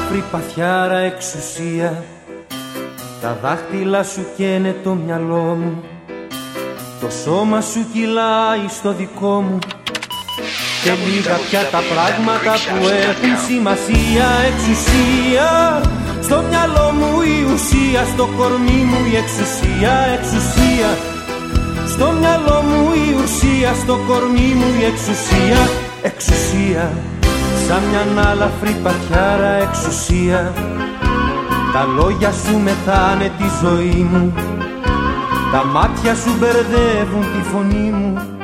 ελαφρύ παθιάρα εξουσία. Τα δάχτυλα σου καίνε το μυαλό μου, το σώμα σου κυλάει στο δικό μου. Και λίγα πια τα πράγματα που έχουν σημασία. Εξουσία, στο μυαλό μου η ουσία, στο κορμί μου η εξουσία. Εξουσία, στο μυαλό μου η ουσία, στο κορμί μου η εξουσία. Εξουσία, σαν μια αλαφρύ παθιάρα εξουσία. Τα λόγια σου μετάνε τη ζωή μου, τα μάτια σου μπερδεύουν τη φωνή μου.